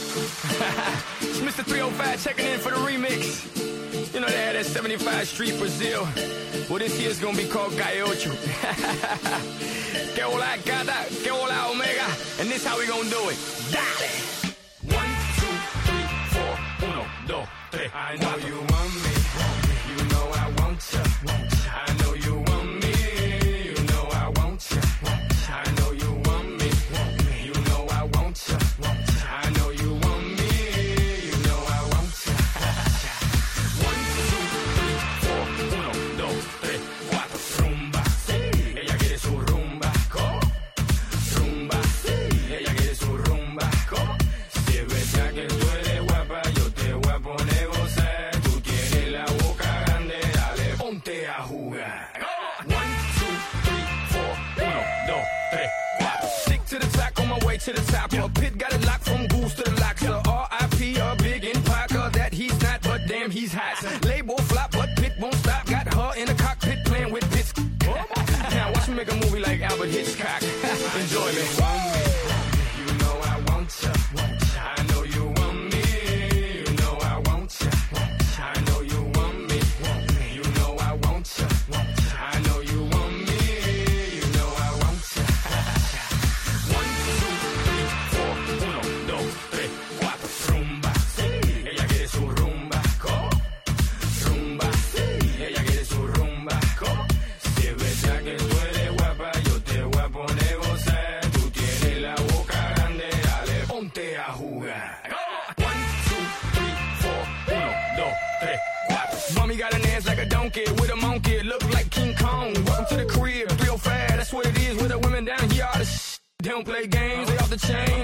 It's Mr. 305 checking in for the remix. You know they had that 75 Street Brazil. Well, this year's gonna be called Calle Ocho. Que hola gata, que hola omega. And this how we gonna do it. Dale! 1, 2, 3, 4, 1, 2, 3. I know you want me. You know I want ya. I know you want me. You know I want ya. I know you want me. You know I want ya. I know you want me. You know I want ya. 1, 2, 3, 4, 1, 2, 3, 4. Rumba, sí. Ella quiere su rumba. ¿Cómo? Rumba, sí. Ella quiere su rumba. ¿Cómo? Si es verdad que tú eres guapa, yo te voy a poner gozar. Tú tienes la boca grande, dale, ponte a jugar. 1, 2, 3, 4, 1, 2, 3, 4. Stick to the track on my way to the top. Yeah. Pit got it locked from goose to the locks. R.I.P. a big impact that he's not, but damn he's hot. Label flop, but Pit won't stop. Got her in the cockpit playing with bits. Now watch me make a movie like Albert Hitchcock. Enjoy me. You know I want ya. I know you want me. You know I want ya. I know you want me. You know I want ya. I know you want me. You know I want ya. 1, 2, 3, 4, 1, 2, 3, 4. Rumba, sí. Ella quiere su rumba. ¿Cómo? Rumba, sí. Ella quiere su rumba. ¿Cómo? Si es verdad que tú eres guapa, yo te voy a poner gozar. Tú tienes la boca grande, dale, ponte a jugar. 1, 2, 3, 4, 1, 2, 3, 4. Mommy got an ass like a donkey with a monkey, look like King Kong. Welcome to the crib, 305, that's what it is with the women down here. All the they don't play games, they off the chain.